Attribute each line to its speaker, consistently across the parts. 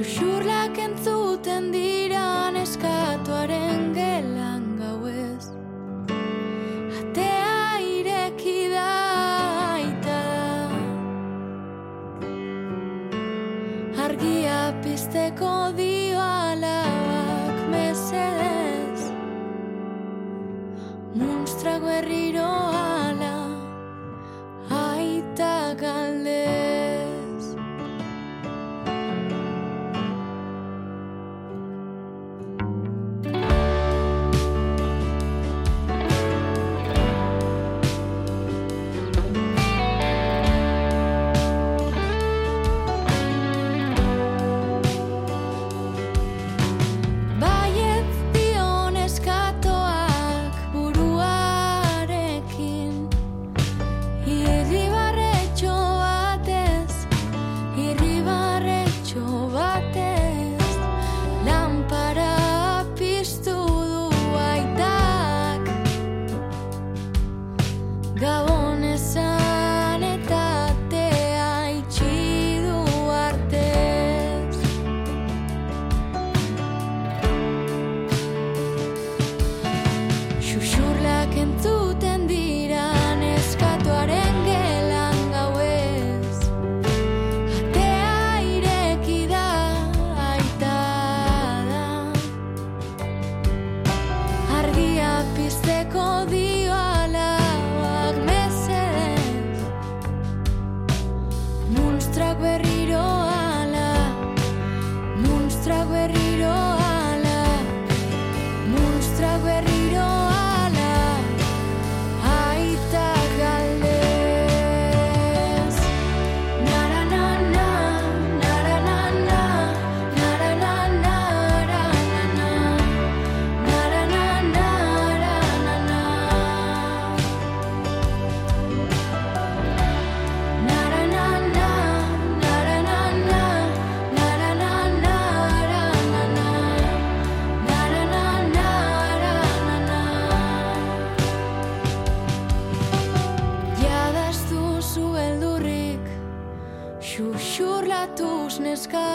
Speaker 1: Xuxurlak entzuten dira neskatoaren gelan gauez. Atea ireki da aita da. Argia pizteko dio alabak mesedez. Munstrak berriro ala aita galdez. Gabonezan eta atea itxi du artez. Xuxurlak entzuten dira neskatoaren gelan gauez. Atea ireki da aita da. Argia pizteko dio Munstrak berriro ala, munstrak berriro ala, munstrak berriro ala, aita galdez. Nara na na, nara na na, nara na na, nara na na, nara na na, nara na na. Nara na na. Xuxurlatuz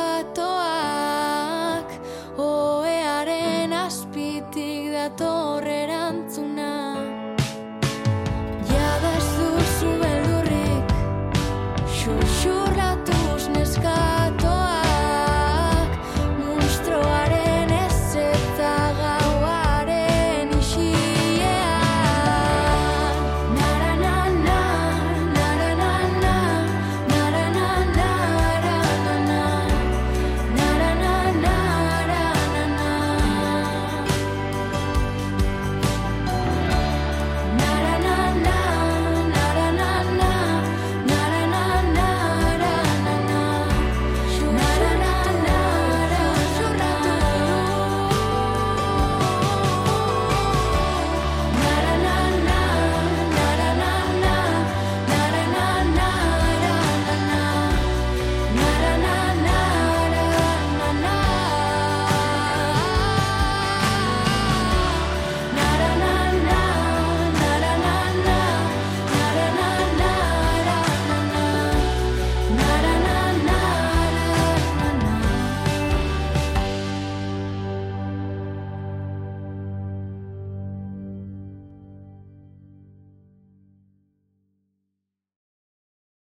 Speaker 1: neskatoak, ohearen azpitik datorre